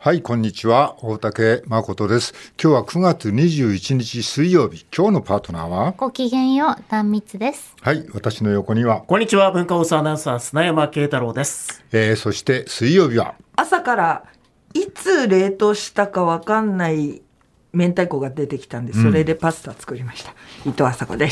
はい、こんにちは。大竹誠です。今日は9月21日水曜日。今日のパートナーはごきげんよう、壇蜜です。 はい、私の横にはこんにちは。文化放送アナウンサー砂山慶太郎です。 そして水曜日は朝からいつ冷凍したか分かんない明太子が出てきたんで、それでパスタ作りました、伊藤麻子です。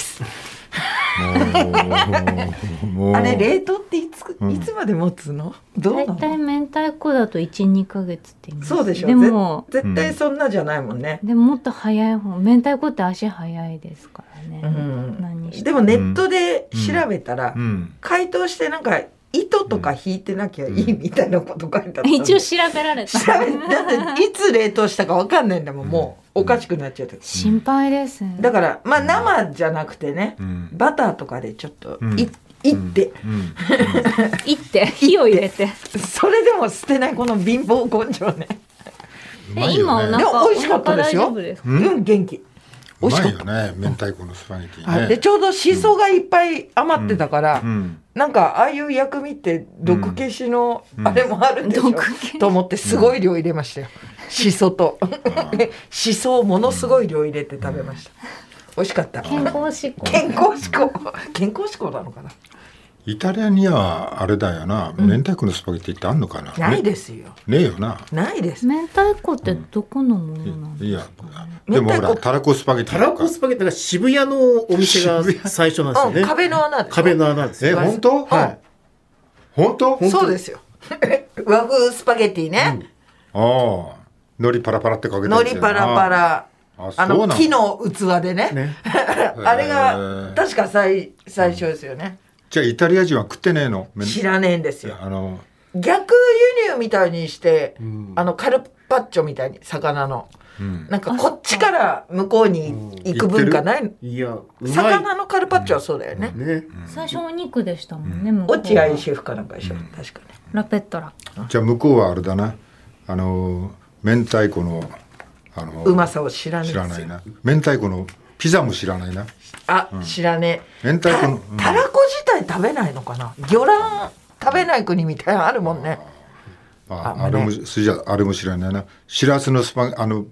もうあれ冷凍っていつまで持つの？どうなの？ だいたい明太子だと 1,2 ヶ月って言います。 そうでしょ。 でも絶対そんなじゃないもんね、 でももっと早い方、明太子って足早いですからね、何してでもネットで調べたら、 うん解凍してなんか糸とか引いてなきゃいいみたいなこと書いてあったんで、 一応調べられた。 だっていつ冷凍したか分かんないんだもん、もうおかしくなっちゃって、 心配ですね。 だからまあ生じゃなくてね、バターとかでちょっといっていって火を入れて。 それでも捨てないこの貧乏根性ね。 うまいよね。 でも今お腹美味しかったですよ。 お腹大丈夫ですか？ 元気。 うまい美味しかっよね。明太子のスパゲティた。 ね。 でちょうどシソがいっぱい余ってたから、 うんなんかああいう薬味って毒消しのあれもあるんでしょ、 毒消しと思ってすごい量入れましたよ。シソとシソをものすごい量入れて食べました。美味しかった。 健康志向。 健康志向なのかな。 イタリアにはあれだよな。明太子のスパゲティってあんのかな。 ないですよ。 ねえよな。 ないです。 明太子ってどこのものなんですか？ いや、でもほらたらこスパゲティたらこスパゲットが渋谷のお店が最初なんですよね。 壁の穴でしょ。 壁の穴ですよ。 本当？ はい。 本当？ そうですよ。和風スパゲティね。 ああ、海苔パラパラってかけてる海苔パラパラ。 そうなの木の器でね。 ね。 あれが確か最初ですよね。 じゃあイタリア人は食ってねえの？ 知らねえんですよ。 あの逆輸入みたいにして、カルパッチョみたいに魚の、なんかこっちから向こうに行く文化ないの？ いや、うまい。 魚のカルパッチョはそうだよね。 ね。 最初お肉でしたもんね。向こうは落合シェフかなんかでしょ、確かね。 ラペットラ。 じゃあ向こうはあれだな。明太子のうまさを知らねえ知ですよ。 らないな。明太子のピザも知らないな。 知らねえ。 明太子のたらこ自体食べないのかな。魚卵食べない国みたいなのあるもんね。 あれもあれも知らないな。しらすのピ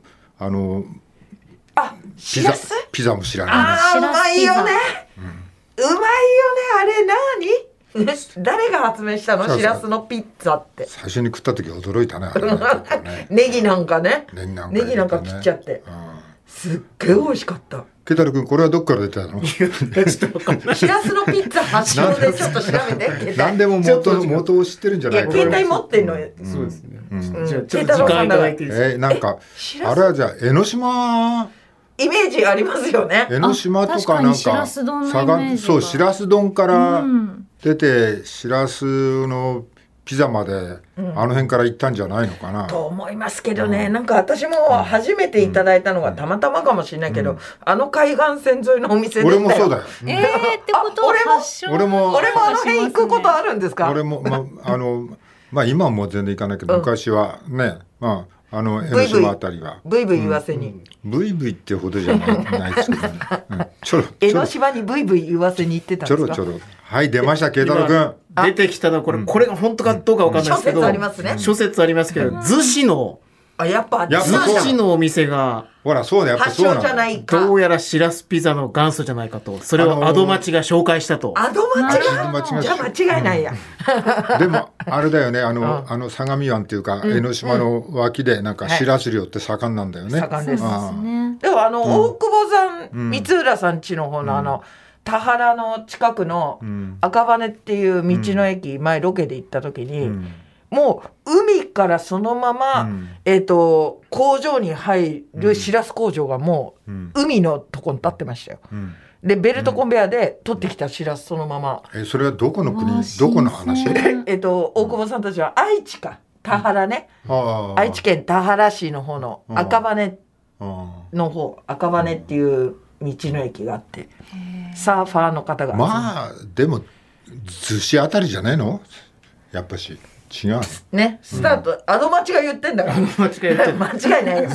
ザしらす？ ピザも知らないな。 うまいよね。うまいよね。あれ何？誰が発明したの？ そうそうしらすのピッツァって。 最初に食った時驚いたね。あれねちょっとねネギなんかね。 ネギなんかネギなんか切っちゃって。すっげえ美味しかった。 ケタル君これはどっから出たの？ ちょっとわかんない。 しらすのピッツァ発祥でちょっと調べて。携帯何でも元を知ってるんじゃいやないか携帯持ってんのよ。 そうですね。 うんじゃあちょっと時間いただいていいですか？ なんかしらすあれはじゃあ江ノ島イメージありますよね。 江ノ島とか確かになんかしらす丼のイメージがそうしらす丼から出てしらすのピザまであの辺から行ったんじゃないのかな。 と思いますけどね、なんか私も初めていただいたのがたまたまかもしれないけど、海岸線沿いのお店で俺もそうだよ。 ってことは発祥。 俺もあの辺行くことあるんですか？ 俺も今はもう全然行かないけど、昔はね江ノ島あたりはブイブイ言わせに、 ブイブイってほどじゃないですけどね。 江ノ島にブイブイ言わせに行ってたんですか？ ちょろはい出ました慶太郎君。 出てきたのはこれが本当かどうかわかんないですけど。 諸説ありますね。 諸説ありますけど、逗子のやっぱやっぱそう逗子のお店がほらそうねやっぱそうなの。 発祥じゃないか。 どうやらしらすピザの元祖じゃないかと。それをアドマチが紹介したと。 アドマチアドマチががじゃあ間違いないや。 でもあれだよね相模湾っていうか江ノ島の脇でなんかしらす漁って盛んなんだよね。 盛んです。 ね。 でも大久保さん、三浦さん家の方の田原の近くの赤羽っていう道の駅、前ロケで行った時に、もう海からそのまま、工場に入るしらす工場がもう海のとこに立ってましたよ。でベルトコンベヤで取ってきたしらすそのまま。 それはどこの国どこの話？ 大久保さんたちは愛知か田原ね、愛知県田原市の方の赤羽の方、赤羽っていう道の駅があって、サーファーの方がでも逗子あたりじゃないの？やっぱし違うね、スタート、アドマチが言ってんだから。 間違えて間違いないよ。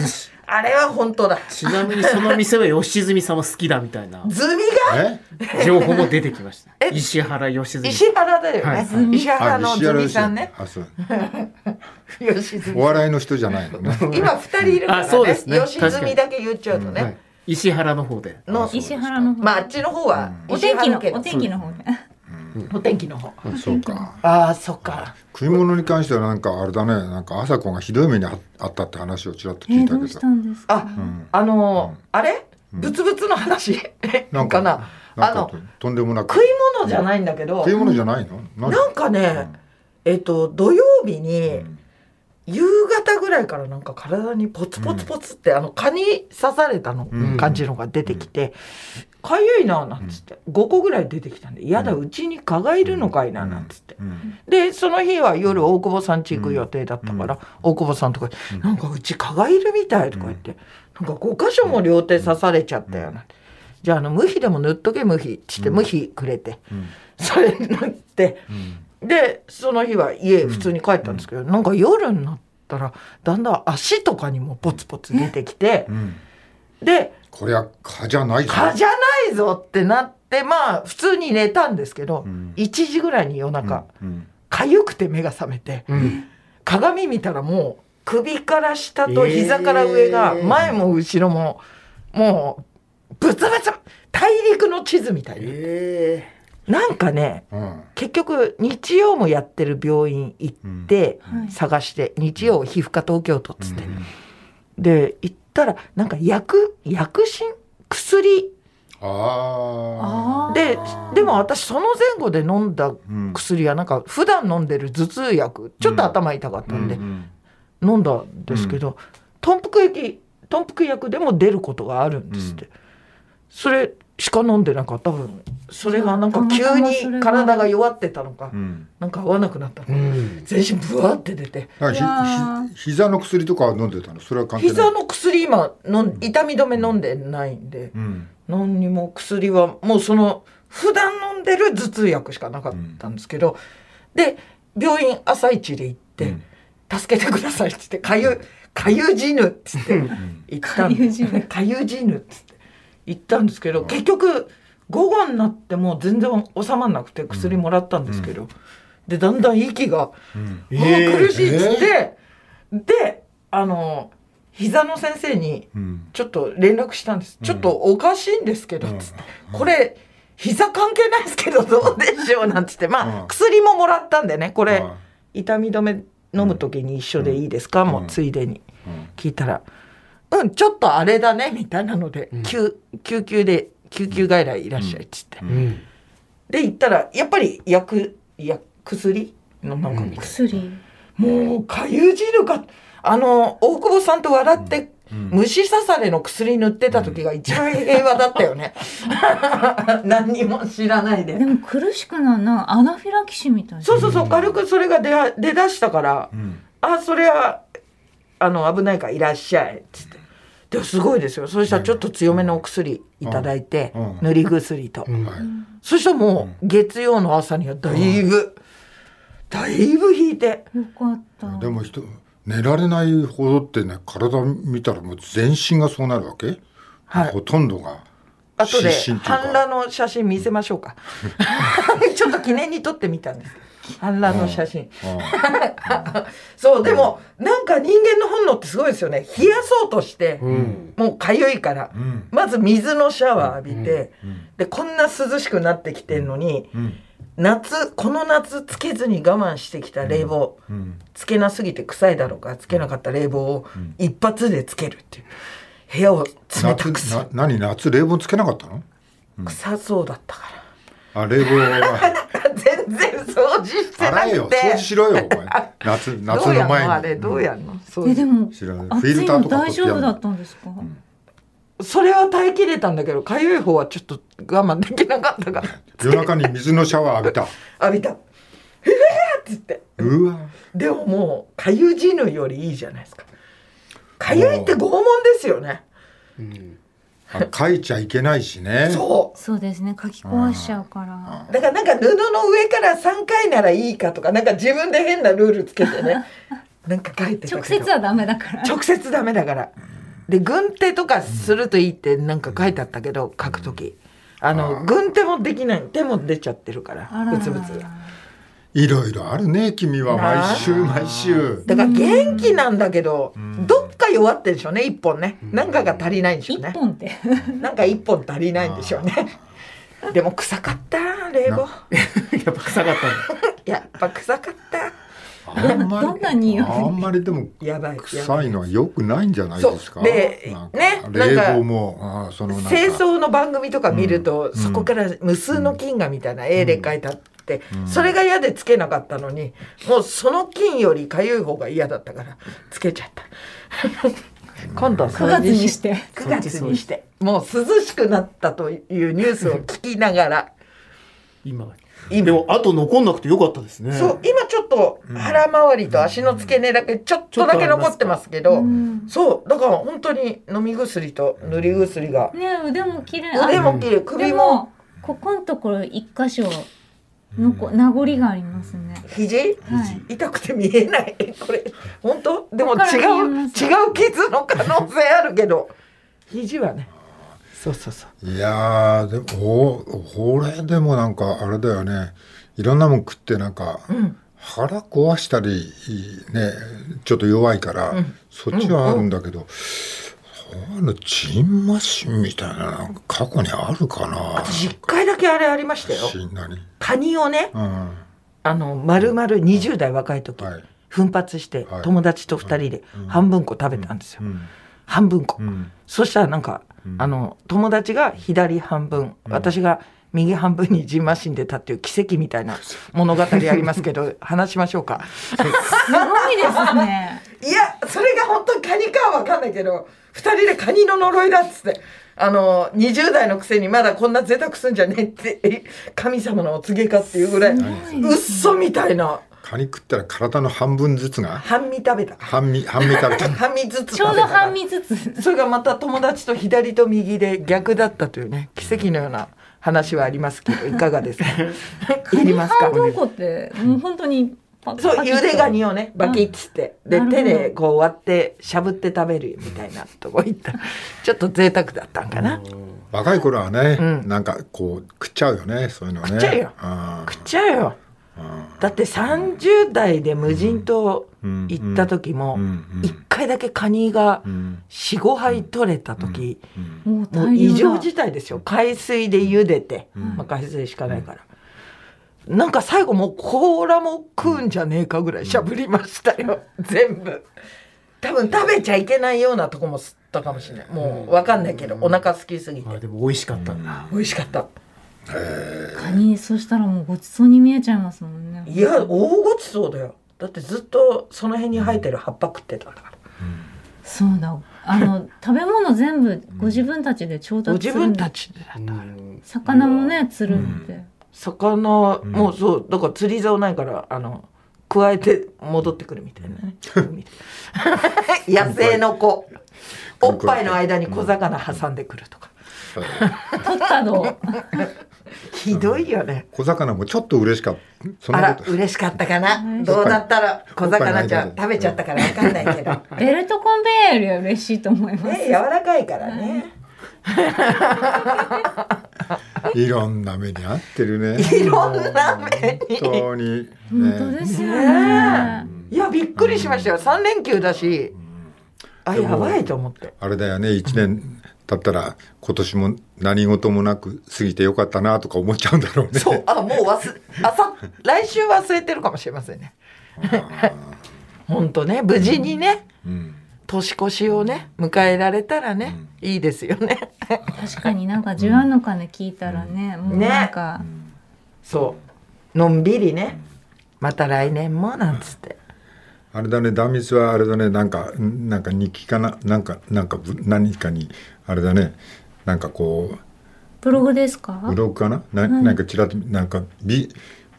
あれは本当だ。 ちなみにその店は吉住さんも好きだみたいなズミが情報も出てきました。石原良純。 石原だよね、 はい石原のズミさんね。 あ、そう吉住お笑いの人じゃないのね。 今2人いるからね。 あ、そうですね。 吉住だけ言っちゃうとね、 はい、石原の方で石原の方、 まああっちの方はお天気の石原家お天気の方で、 お天気の方。 そうか。 ああそっか。 食い物に関してはなんかあれだね、なんか朝子がひどい目にあったって話をちらっと聞いたけど。 どうしたんですか。 あれブツブツの話なんかな。 とんでもなく食い物じゃないんだけど、 食い物じゃないの？ なんかね、土曜日に夕方ぐらいからなんか体にポツポツポツって蚊に刺されたの感じのが出てきて、かゆいななんつって5個ぐらい出てきたんで、やだうちに蚊がいるのかいななんつって、でその日は夜大久保さん家行く予定だったから、大久保さんとかなんかうち蚊がいるみたいとか言って、なんか5箇所も両手刺されちゃったよな、じゃあ無比でも塗っとけ無比っつって無比くれて、それ塗って、でその日は家普通に帰ったんですけど、なんか夜になったらだんだん足とかにもポツポツ出てきて、でこれは蚊じゃないぞ、 蚊じゃないぞってなって、まあ普通に寝たんですけど、1時ぐらいに夜中かゆくて目が覚めて、鏡見たらもう首から下と膝から上が前も後ろももうブツブツ大陸の地図みたいな、なんかね、結局日曜もやってる病院行って探して、日曜皮膚科東京都っつって、で行ったらなんか薬品薬でも私その前後で飲んだ薬はなんか普段飲んでる頭痛薬、ちょっと頭痛かったんで飲んだんですけど、豚腹薬でも出ることがあるんですって、それしか飲んでなかった。多分それがなんか急に体が弱ってたのか、なんか合わなくなったのか、全身ブワーって出て、 膝の薬とかは飲んでたの？それは関係ない。 膝の薬今痛み止め飲んでないんで、何にも薬はもうその普段飲んでる頭痛薬しかなかったんですけど、で病院朝一で行って、助けてくださいって言ってかゆじぬって言って行ったんです。かゆじぬって言ったんですけど、結局午後になっても全然収まらなくて薬もらったんですけど、でだんだん息が、苦しいっつって、で膝の先生にちょっと連絡したんです、ちょっとおかしいんですけどつって、これ膝関係ないですけどどうでしょうなんつって、まあ薬ももらったんでね、これ痛み止め飲む時に一緒でいいですか、もうついでに聞いたら、ちょっとあれだねみたいなので、救急外来いらっしゃいっつって、で行ったらやっぱり薬のなんか薬、 もうかゆじるか、大久保さんと笑って、虫刺されの薬塗ってた時が一番平和だったよね何にも知らないで。 でも苦しくないな、アナフィラキシーみたいな。 そう軽くそれが出だしたから、それは危ないからいらっしゃいっつって、でもすごいですよ。そしたらちょっと強めのお薬いただいて、塗り薬と、そしたらもう月曜の朝にはだいぶ引いて、 よかった。 でも寝られないほどってね、体見たらもう全身がそうなるわけ、ほとんどが。 後で半裸の写真見せましょうかちょっと記念に撮ってみたんです、半裸の写真そう、でもなんか人間の本能ってすごいですよね。冷やそうとして、もうかゆいから、まず水のシャワー浴びて、でこんな涼しくなってきてんのに、この夏つけずに我慢してきた冷房、つけなすぎて臭いだろうからつけなかった冷房を一発でつけるっていう、部屋を冷たくする。 夏冷房つけなかったの？ 臭そうだったから。 冷房は全然掃除してなくて。 洗えよ、掃除しろよお前夏の前に。 あれどうやんの？ でも知らない。フィルターとか大丈夫だったんですか？ それは耐えきれたんだけど、かゆい方はちょっと我慢できなかったから夜中に水のシャワー浴びたって言って、でももうかゆじぬよりいいじゃないですか。かゆいって拷問ですよね。 書いちゃいけないしね。 そうですね、書き壊しちゃうから。 だからなんか布の上から3回ならいいかとか、なんか自分で変なルールつけてねなんか書いてたけど直接はダメだから。 直接ダメだから。 で軍手とかするといいってなんか書いてあったけど、書くとき軍手もできない、手も出ちゃってるからブツブツ。 いろいろあるね君は、毎週毎週。 だから元気なんだけど、どっか弱ってるでしょうね、一本ね。なんかが足りないんでしょうね。 一本ってなんか一本足りないんでしょうね。でも臭かった冷房。 やっぱ臭かったね。 やっぱ臭かった。 あんまりどんな匂い？ あんまりでもやばい臭いのは良くないんじゃないですか。 でね、 冷房もそのなんか清掃の番組とか見ると、そこから無数の菌がみたいな絵で描いてあって、それが嫌でつけなかったのに、もうその菌よりかゆい方が嫌だったからつけちゃった。今度は 9月にして 9月にしてもう涼しくなったというニュースを聞きながら今でもあと残んなくてよかったですね。 そう今ちょっと腹回りと足の付け根だけちょっとだけ残ってますけど、そうだから本当に飲み薬と塗り薬がね、腕も綺麗、 腕も綺麗、首もここのところ一箇所の名残がありますね。 肘、 はい、 痛くて見えない。これ本当でも違う傷の可能性あるけど、肘はね。そうそうそう。 いやでもこれでもなんかあれだよね。いろんなもん食ってなんか、腹壊したりね、ちょっと弱いから、そっちはあるんだけど、ジンマシンみたいななんか過去にあるかな。 私1回だけあれありましたよ。カニをね、丸々20代若い時、奮発して友達と2人で半分こ食べたんですよ。半分こ。そしたらなんか友達が左半分、私が右半分にジンマシンでたっていう奇跡みたいな物語ありますけど話しましょうか。 すごいですね。 いやそれが本当にカニかは分かんないけど、2人でカニの呪いだっつって、20代のくせにまだこんな贅沢すんじゃねえって神様のお告げかっていうぐらい嘘みたいな。 カニ食ったら体の半分ずつが半身食べた。 半身食べた。 半身ずつ食べた。 ちょうど半身ずつ。 それがまた友達と左と右で逆だったというね、奇跡のような話はありますけど、いかがですか。 カニ半分こってもう本当にそう、ゆでガニをねバキッつって、で手でこう割ってしゃぶって食べるみたいなとこ行ったらちょっと贅沢だったんかな。 若い頃はね、なんかこう食っちゃうよね、そういうのね。 食っちゃうよ、食っちゃうよ。だって30代で無人島行った時も1回だけカニが 4,5 杯取れた時、もう異常事態ですよ。海水で茹でて、海水しかないから、なんか最後もう甲羅も食うんじゃねえかぐらいしゃぶりましたよ、全部。多分食べちゃいけないようなとこも吸ったかもしれない。もう分かんないけど、お腹空きすぎて。 でも美味しかったんだ。 美味しかった。 カニ、そしたらもうごちそうに見えちゃいますもんね。 いや大ごちそうだよ。だってずっとその辺に生えてる葉っぱ食ってたから。 そうだ、食べ物全部ご自分たちで調達する。 ご自分たちでだった。 魚もね釣るって。 魚もうそうだから釣り竿ないから加えて戻ってくるみたいなね。野生の子、おっぱいの間に小魚挟んでくるとか。 取ったの。 ひどいよね。 小魚もちょっと嬉しかった。 あら嬉しかったかな。どうだったら小魚ちゃん食べちゃったから分かんないけど。 ベルトコンベヤーよりは嬉しいと思います。 柔らかいからね。 いろんな目に遭ってるね。 いろんな目に。 本当に。 本当ですよね。 いやびっくりしましたよ。3連休だし、やばいと思って。 あれだよね、1年経ったら今年も何事もなく過ぎてよかったなとか思っちゃうんだろうね。 そう、もう来週忘れてるかもしれませんね。本当ね、無事にね。年越しをね迎えられたらね、いいですよね。 確かになんか十万の鐘聞いたらね、もうなんか、 そうのんびりね、また来年もなんつって。 あれだね、断蜜はあれだね、なんか日記かな、なんか何かにあれだね、なんかこうブログですか？ ブログかな、なんかちらっとなんかビ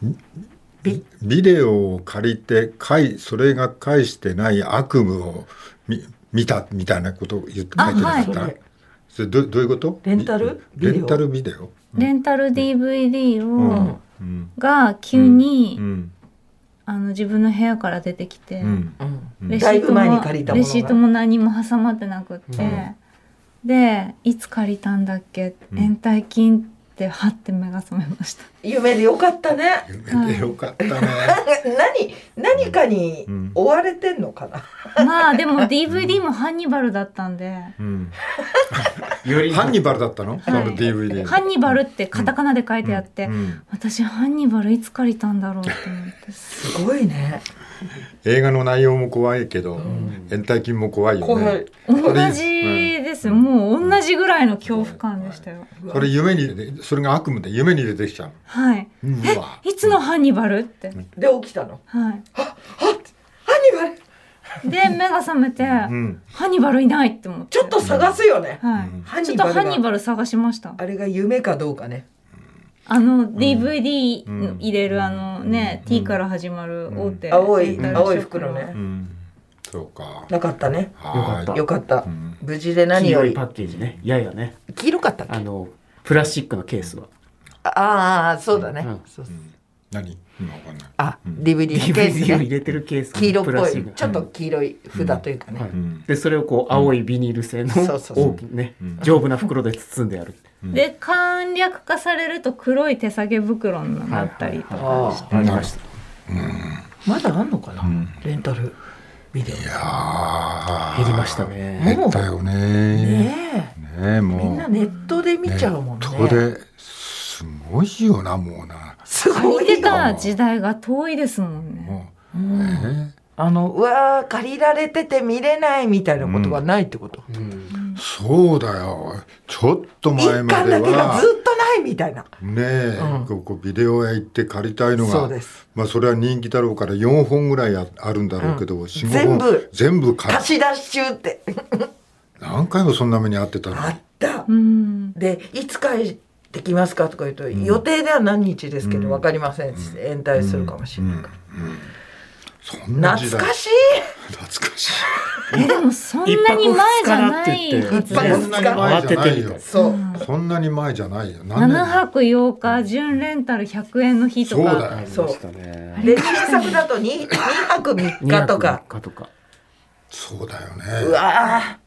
デオを借りてそれが返してない悪夢を見たみたいなことを書いてなかった、はい、それどういうこと？ レンタルビデオ、 レンタル DVD が急に、 自分の部屋から出てきて、 だいぶ前に借りたものがレシートも何も挟まってなくって、でいつ借りたんだっけ、延滞金ってはって目が覚めました。 夢でよかったね。 夢でよかったね。 何かに追われてんのかな。 まあでも DVD もハンニバルだったんで、 ハンニバルだったの？その DVD。 ハンニバルってカタカナで書いてあって、私ハンニバルいつ借りたんだろうって思って。 すごいね。 映画の内容も怖いけど、延滞金も怖いよね。 同じです。もう同じぐらいの恐怖感でしたよ。 それそれが悪夢で夢に出てきちゃう。 はい。いつのハンニバルって。 で起きたの。 はい。 ハンニバル。 で目が覚めて、ハンニバルいないって思って。 ちょっと探すよね。 はい。ちょっとハンニバル探しました。 あれが夢かどうかね。 DVD 入れるT から始まる大手、 青い袋ね。 そうか。 なかったね。よかった。無事で何より。黄色いパッケージね。ややね。 黄色かったっけ？ プラスチックのケースは。 ああ、そうだね。 何？今わかんない。 あ、DVD のケースね。 入れてるケース。 黄色っぽい。ちょっと黄色い札というかね。 で、それをこう青いビニール製の大きいね、丈夫な袋で包んである。 で簡略化されると黒い手提げ袋になったりとかして、 ありました。 まだあんのかな、レンタルビデオ。 いや減りましたね。 減ったよね。ね、もうみんなネットで見ちゃうもんね。 ネットですごいよな、もうな。 すごいよ。 借りてた時代が遠いですもんね。 うわー借りられてて見れないみたいなことがないってこと。 そうだよ。ちょっと前までは一巻だけがずっとないみたいな。 ねえ、ここビデオ屋行って借りたいのが、 そうです。 まあそれは人気だろうから4本ぐらいあるんだろうけど、4、5本全部貸し出し中って何回もそんな目に遭ってたの。 あった。でいつ帰ってきますかとか言うと、予定では何日ですけど分かりませんって延滞するかもしれないから。 そんな時代。 懐かしい。 懐かしい。でもそんなに前じゃないはずです。 そんなに前じゃないよ。そんなに前じゃないよ。 7泊8日純レンタル100円の日とか。 そうだよ。 そう。で新作だと2泊3日とか。 そうだよね。 うわ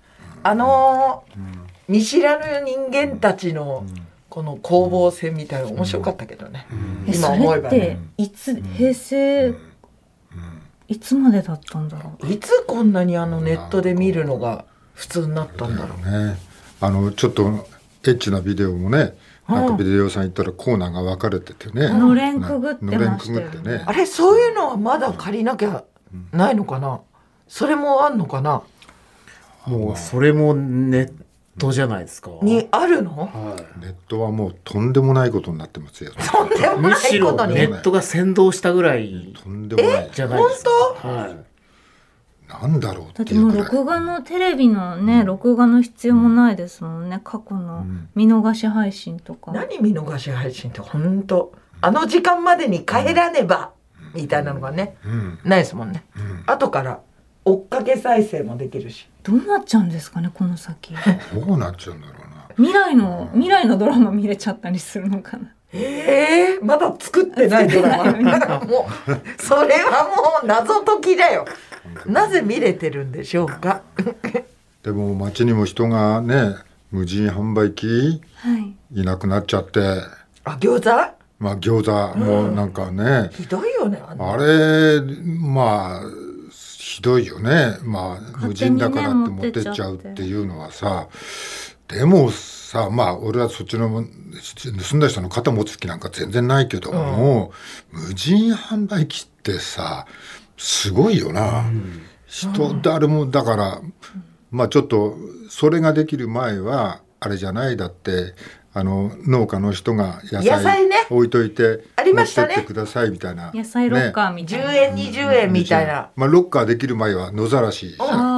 見知らぬ人間たちのこの攻防戦みたいな面白かったけどね。 今思えばね。平成いつまでだったんだろう。 いつこんなにネットで見るのが普通になったんだろうね。ちょっとエッチなビデオもね、なんかビデオ屋さん行ったらコーナーが分かれててね。 のれんくぐってましたよね。 あれそういうのはまだ借りなきゃないのかな。それもあんのかな。 もうそれもネットじゃないですか。 にあるの？ ネットはもうとんでもないことになってますよ。 とんでもないことに。むしろネットが先導したぐらいとんでもないじゃないですか。 本当？なんだろうっていうくらい。だってもう録画のテレビのね、録画の必要もないですもんね。過去の見逃し配信とか。 何見逃し配信って本当時間までに帰らねばみたいなのがね、ないですもんね。後から追っかけ再生もできるし。 どうなっちゃうんですかね、この先。 どうなっちゃうんだろうな。 未来のドラマ見れちゃったりするのかな。 まだ作ってないドラマ。もうそれはもう謎解きだよ。なぜ見れてるんでしょうか。 でも街にも人がね、無人販売機、いなくなっちゃって。 餃子？ まあ餃子もなんかね、 ひどいよね。 あれまあひどいよね。まあ無人だからって持ってっちゃうっていうのはさ、でもさ、まあ俺はそっちの盗んだ人の肩持つ気なんか全然ないけども、無人販売機ってさすごいよな。誰もだから、まあちょっとそれができる前はあれじゃない。だって農家の人が野菜置いといて持ってってくださいみたいな、 野菜ロッカーみたいな、 10円20円みたいな、 まあ、ロッカーできる前は野ざらしで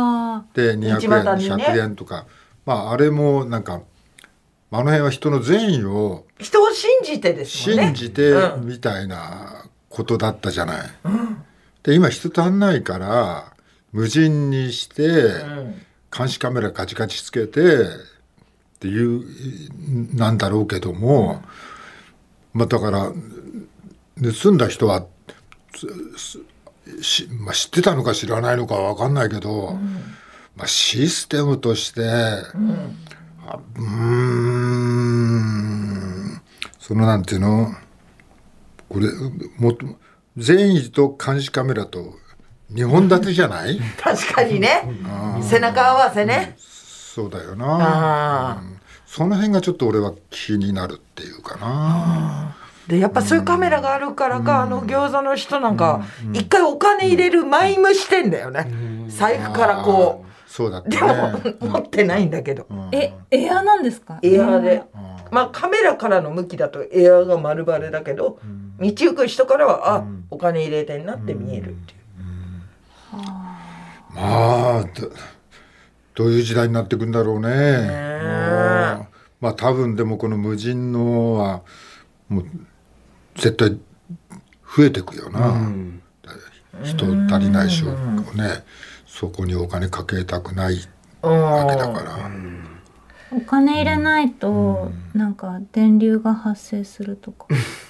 200円100円とか、まああれもなんかあの辺は人を信じてですもんね。 信じてみたいなことだったじゃない。で今人足んないから無人にして監視カメラカチカチつけてっていうなんだろうけども、まあだから盗んだ人は知ってたのか知らないのか分かんないけど、システムとして、そのなんていうの、これ善意と監視カメラと2本立てじゃない？ 確かにね、背中合わせね、 そうだよな、その辺がちょっと俺は気になるっていうかな。 でやっぱそういうカメラがあるからか、餃子の人なんか一回お金入れるマイムしてんだよね、財布からこう。 そうだったね。 でも持ってないんだけど、 エアなんですか？ エアで、カメラからの向きだとエアが丸バレだけど、道行く人からはお金入れてんなって見えるっていう、 どういう時代になっていくんだろうね。多分でもこの無人のはもう絶対増えていくよな、人足りないしょね、そこにお金かけたくないわけだから、 お金入れないとなんか電流が発生するとか。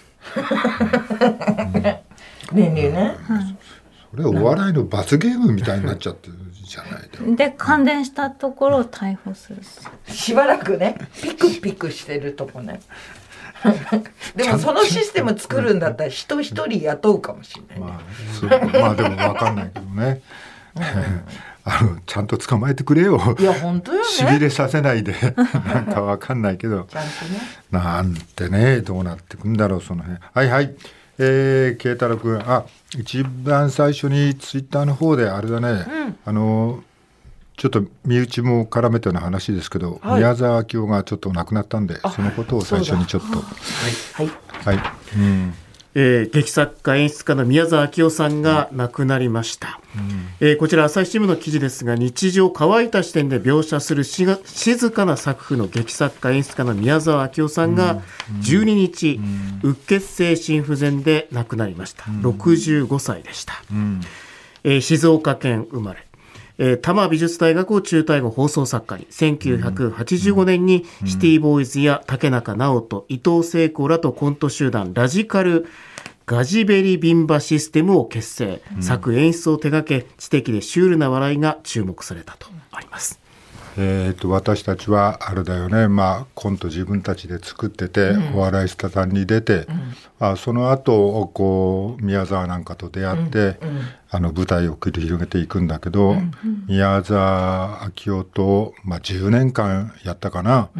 電流ね、 それお笑いの罰ゲームみたいになっちゃってるじゃないで感電したところを逮捕する。 しばらくねピクピクしてるとこね。でもそのシステム作るんだったら人一人雇うかもしれないね。 でも分かんないけどね。ちゃんと捕まえてくれよ。 いや本当よね。 しびれさせないでなんか分かんないけど。 ちゃんとね。 なんてね、どうなってくんだろうその辺。はいはい。慶太郎君、一番最初にツイッターの方であれだね、ちょっと身内も絡めての話ですけど、宮沢明夫がちょっと亡くなったんで、そのことを最初にちょっと。 劇作家演出家の宮沢明夫さんが亡くなりました、こちら朝日新聞の記事ですが、日常を乾いた視点で描写する静かな作風の劇作家演出家の宮沢明夫さんが12日、うっ血性心不全で亡くなりました。65歳でした、静岡県生まれ、多摩美術大学を中退後放送作家に、1985年にシティボーイズや竹中直人、伊藤聖子らとコント集団ラジカルガジベリビンバシステムを結成、作演出を手掛け、知的でシュールな笑いが注目されたとあります。 私たちはあれだよね、コント自分たちで作ってて、お笑いスタさんに出て、その後こう宮沢なんかと出会って、舞台を繰り広げていくんだけど、宮沢明夫と、10年間やったかな、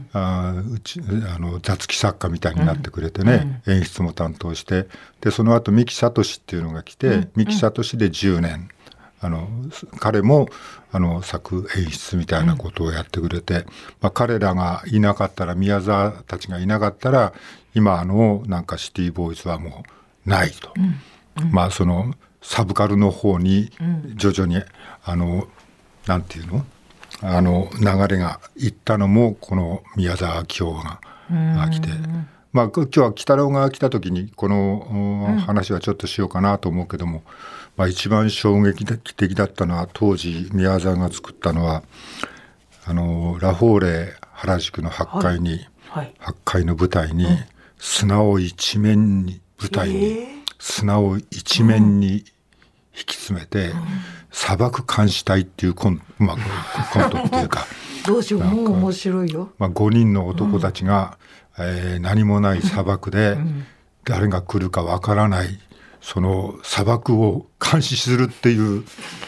雑記作家みたいになってくれてね、演出も担当して、でその後三木聡っていうのが来て、三木聡で10年彼も作演出みたいなことをやってくれて、彼らがいなかったら、宮沢たちがいなかったら、今なんかシティボーイズはもうないと、そのサブカルの方に徐々になんていうの流れがいったのもこの宮沢明夫が来て、今日は鬼太郎が来た時にこの話はちょっとしようかなと思うけども、一番衝撃的だったのは、当時宮沢が作ったのはラフォーレ原宿の8階に、8階の舞台に、砂を一面に砂を一面に引き詰めて、砂漠監視隊っていうコントっていうかどうしよう、もう面白いよ。 5人の男たちが、何もない砂漠で、誰が来るかわからないその砂漠を監視するっていう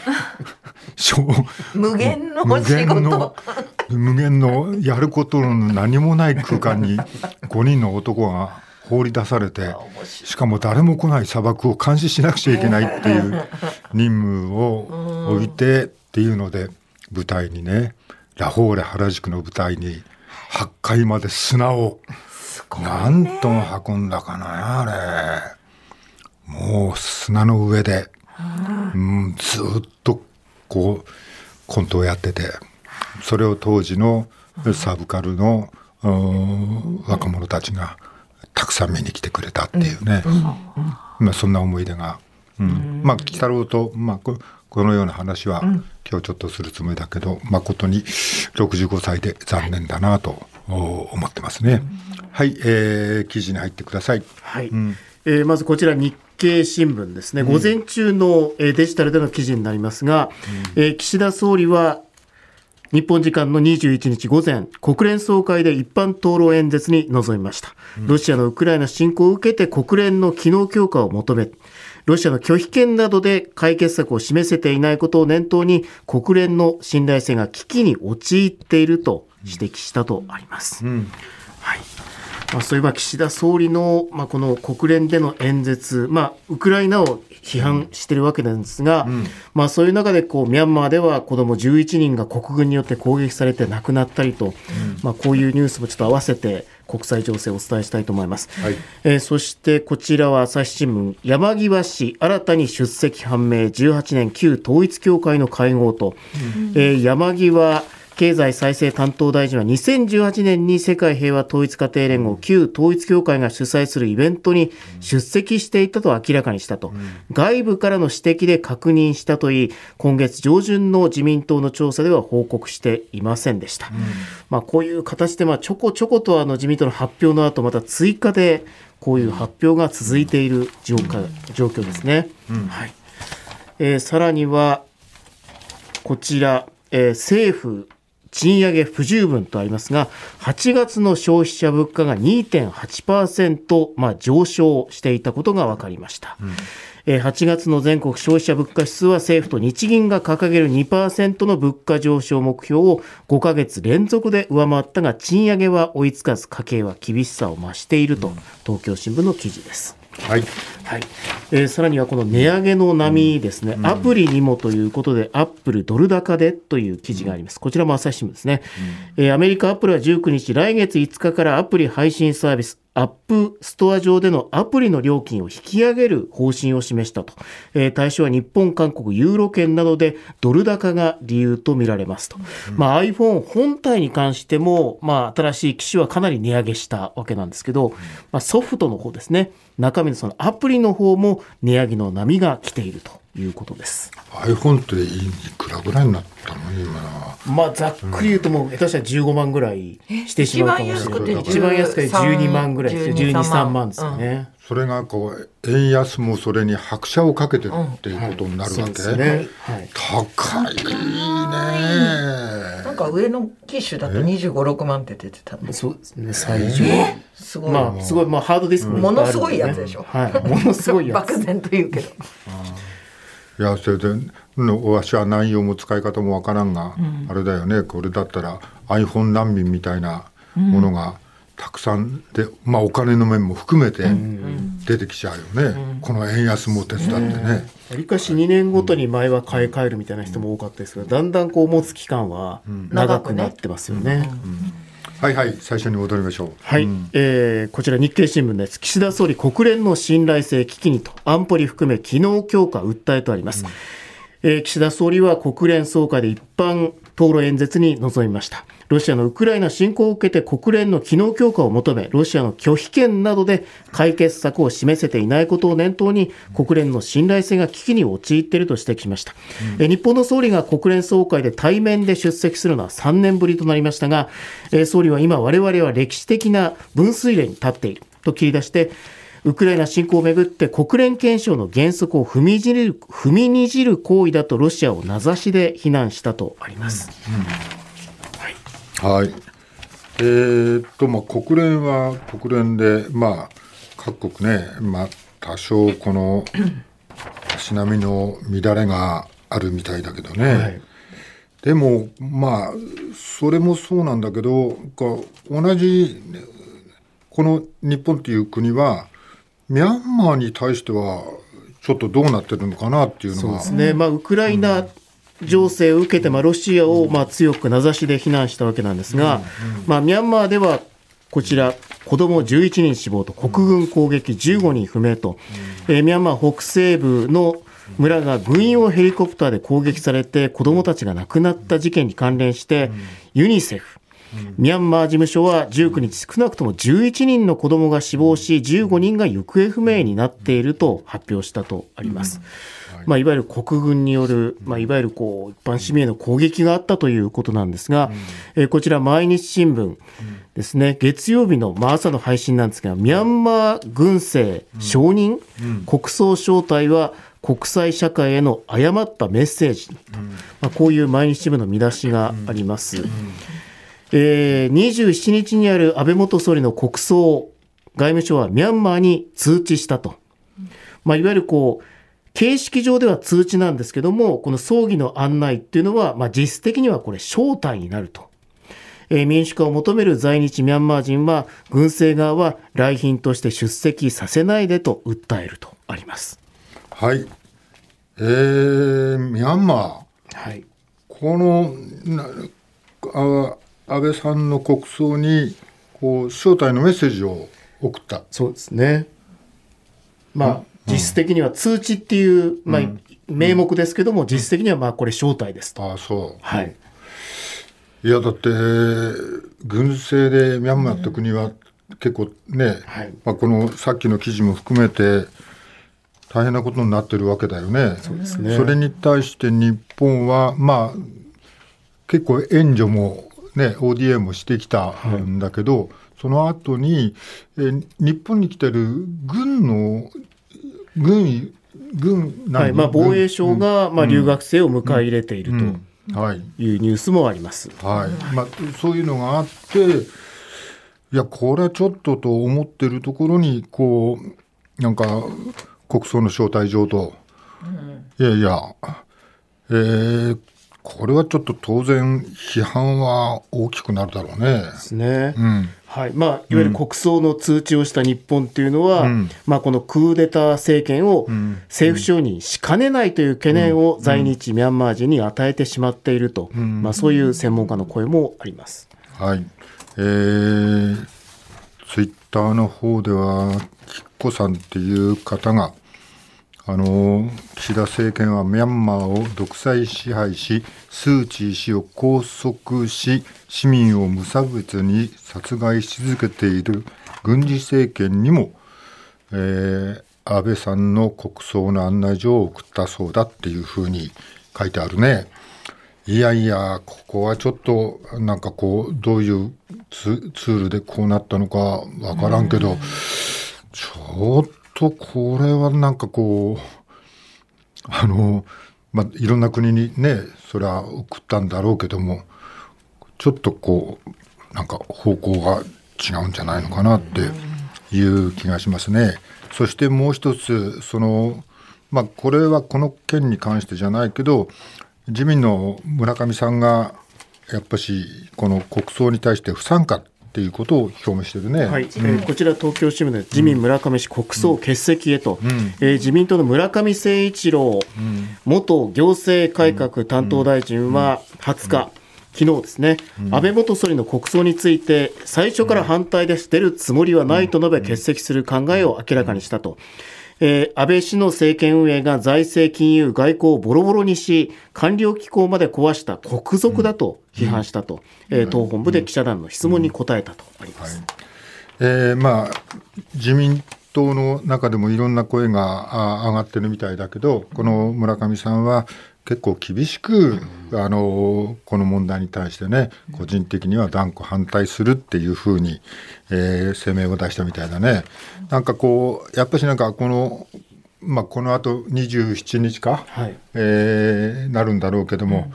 無限の仕事、 無限のやることの何もない空間に5人の男が放り出されて、しかも誰も来ない砂漠を監視しなくちゃいけないっていう任務を置いてっていうので、舞台にね、ラフォーレ原宿の舞台に8階まで砂を何トン運んだかな、あれ。もう砂の上で、ずっとこうコントをやってて、それを当時のサブカルの若者たちがたくさん見に来てくれたっていうね、そんな思い出が、鬼太郎と、このような話は今日ちょっとするつもりだけど、誠に65歳で残念だなと思ってますね。はい、記事に入ってください。 はい、まずこちら日経新聞ですね、午前中のデジタルでの記事になりますが、岸田総理は日本時間の21日午前、国連総会で一般討論演説に臨みました。ロシアのウクライナ侵攻を受けて国連の機能強化を求め、ロシアの拒否権などで解決策を示せていないことを念頭に、国連の信頼性が危機に陥っていると指摘したとあります。はい。そういえば岸田総理の、この国連での演説、ウクライナを批判しているわけなんですが、そういう中でミャンマーでは子ども11人が国軍によって攻撃されて亡くなったりと、こういうニュースもちょっと合わせて国際情勢をお伝えしたいと思います。はい。そしてこちらは朝日新聞、山際氏新たに出席判明、18年旧統一教会の会合と、山際経済再生担当大臣は2018年に世界平和統一家庭連合旧統一教会が主催するイベントに出席していたと明らかにしたと、外部からの指摘で確認したといい、今月上旬の自民党の調査では報告していませんでした。こういう形でちょこちょこと自民党の発表の後また追加でこういう発表が続いている状況ですね。はい。さらにはこちら、政府賃上げ不十分とありますが、8月の消費者物価が 2.8% 上昇していたことが分かりました。8月の全国消費者物価指数は政府と日銀が掲げる 2% の物価上昇目標を5ヶ月連続で上回ったが、賃上げは追いつかず家計は厳しさを増していると、東京新聞の記事です。はい。さらにはこの値上げの波ですね、アプリにもということで、アップルドル高でという記事があります。こちらも朝日新聞ですね。アメリカアップルは19日、来月5日からアプリ配信サービスアップストア上でのアプリの料金を引き上げる方針を示したと。対象は日本、韓国、ユーロ圏などでドル高が理由とみられますと。iPhone 本体に関しても、新しい機種はかなり値上げしたわけなんですけど、ソフトの方ですね、中身のそのアプリの方も値上げの波が来ているということです。 iPhone っていくらぐらいになったの今。 ざっくり言うともう下手したら15万ぐらいしてしまうかもしれない。一番安くて12万ぐらいですよ。12、3万ですよね。 それが円安もそれに拍車をかけてるっていうことになるわけ。高いね。 なんか上の機種だと25、6万って出てた。 そうですね、最上。 すごい。 すごい、ハードディスクものすごいやつでしょ。 ものすごいやつ。 漠然と言うけど。 いや、それでわしは内容も使い方もわからんが、あれだよね、これだったら iPhone 難民みたいなものがたくさんで、お金の面も含めて出てきちゃうよね、この円安も手伝ってね。 わりかし2年ごとに前は買い替えるみたいな人も多かったですけど、だんだん持つ期間は長くなってますよね。 はいはい、最初に戻りましょう。 はい、こちら日経新聞です。岸田総理、国連の信頼性危機にと安保理含め機能強化訴えとあります。岸田総理は国連総会で一般討論演説に臨みました。ロシアのウクライナ侵攻を受けて国連の機能強化を求め、ロシアの拒否権などで解決策を示せていないことを念頭に、国連の信頼性が危機に陥っていると指摘しました。日本の総理が国連総会で対面で出席するのは3年ぶりとなりましたが、総理は今我々は歴史的な分水嶺に立っていると切り出して、ウクライナ侵攻をめぐって国連憲章の原則を踏みにじる行為だとロシアを名指しで非難したとあります。 はい。国連は国連で、各国ね、多少この足並みの乱れがあるみたいだけどね。はい、でもそれもそうなんだけど、同じこの日本っていう国はミャンマーに対してはちょっとどうなってるのかなっていうのが。 そうですね。ウクライナ情勢を受けて、ロシアを強く名指しで非難したわけなんですが、ミャンマーではこちら子ども11人死亡と国軍攻撃15人不明と、ミャンマー北西部の村が軍用ヘリコプターで攻撃されて子どもたちが亡くなった事件に関連して、ユニセフミャンマー事務所は19日少なくとも11人の子どもが死亡し15人が行方不明になっていると発表したとあります。いわゆる国軍による、いわゆる一般市民への攻撃があったということなんですが、こちら毎日新聞ですね、月曜日の朝の配信なんですが、ミャンマー軍政承認、国葬招待は国際社会への誤ったメッセージ、こういう毎日新聞の見出しがあります。27日にある安倍元総理の国葬、外務省はミャンマーに通知したと、いわゆる形式上では通知なんですけども、この葬儀の案内っていうのは、実質的にはこれ招待になると。民主化を求める在日ミャンマー人は、軍政側は来賓として出席させないでと訴えるとあります。 はい。ミャンマー。はい。この安倍さんの国葬に招待のメッセージを送った。 そうですね。実質的には通知っていう、名目ですけども、実質的にはこれ招待ですと。 そう。 はい。 いやだって軍政でミャンマーって国は結構ね、このさっきの記事も含めて大変なことになってるわけだよね。 そうですね。 それに対して日本は結構援助もね ODA もしてきたんだけど、その後に日本に来てる軍防衛省が留学生を迎え入れているというニュースもあります。 そういうのがあって、いやこれはちょっとと思ってるところになんか国葬の招待状と、これはちょっと当然批判は大きくなるだろうね。 ですね。いわゆる国葬の通知をした日本というのは、このクーデター政権を政府承認しかねないという懸念を在日ミャンマー人に与えてしまっていると、そういう専門家の声もあります。 はい。ツイッターの方ではきっこさんっていう方が岸田政権はミャンマーを独裁支配し、スー・チー氏を拘束し、市民を無差別に殺害し続けている軍事政権にも、安倍さんの国葬の案内状を送ったそうだっていうふうに書いてあるね。いやいや、ここはちょっとなんかどういうツールでこうなったのかわからんけど、ちょっとこれはなんかいろんな国にねそれは送ったんだろうけども、ちょっとなんか方向が違うんじゃないのかなっていう気がしますね。そしてもう一つこれはこの件に関してじゃないけど、自民の村上さんがやっぱしこの国葬に対して不参加っていうことを表明してるね。 こちら東京新聞で自民村上氏国葬欠席へと、自民党の村上誠一郎、元行政改革担当大臣は20日、昨日ですね、安倍元総理の国葬について最初から反対です、出るつもりはないと述べ欠席する考えを明らかにしたと。安倍氏の政権運営が財政金融外交をボロボロにし、官僚機構まで壊した国賊だと批判したと、党本部で記者団の質問に答えたとあります。 自民党の中でもいろんな声が上がってるみたいだけど、この村上さんは結構厳しくこの問題に対してね、個人的には断固反対するっていうふうに、声明を出したみたいだね。なんかやっぱしなんかこの後27日か、なるんだろうけども、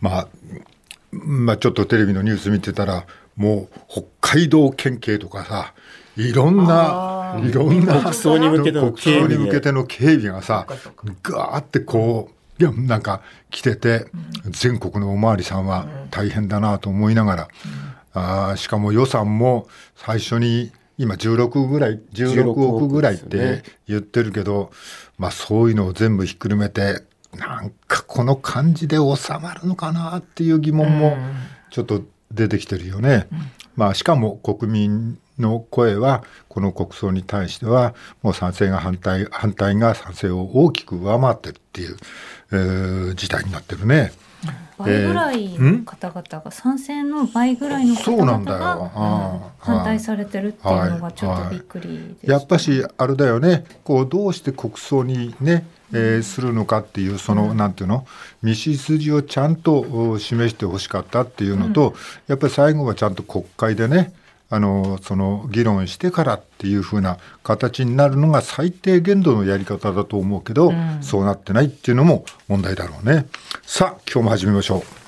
ちょっとテレビのニュース見てたら、もう北海道県警とかさ、いろんな国葬に向けての警備がさ、ガーってなんか来てて、全国のおまわりさんは大変だなと思いながら、しかも予算も最初に今16億ぐらいって言ってるけど、そういうのを全部ひっくるめて、なんかこの感じで収まるのかなっていう疑問もちょっと出てきてるよね。しかも国民の声はこの国葬に対してはもう賛成が反対が賛成を大きく上回ってるっていう、事態になってるね。 倍ぐらいの方々が、賛成の倍ぐらいの方々が反対されてるっていうのがちょっとびっくりです、 やっぱしあれだよね、こうどうして国葬にね、するのかっていうその、なんていうの、道筋をちゃんと示してほしかったっていうのと、やっぱり最後はちゃんと国会でね、その議論してからっていう風な形になるのが最低限度のやり方だと思うけど、そうなってないっていうのも問題だろうね。さあ今日も始めましょう。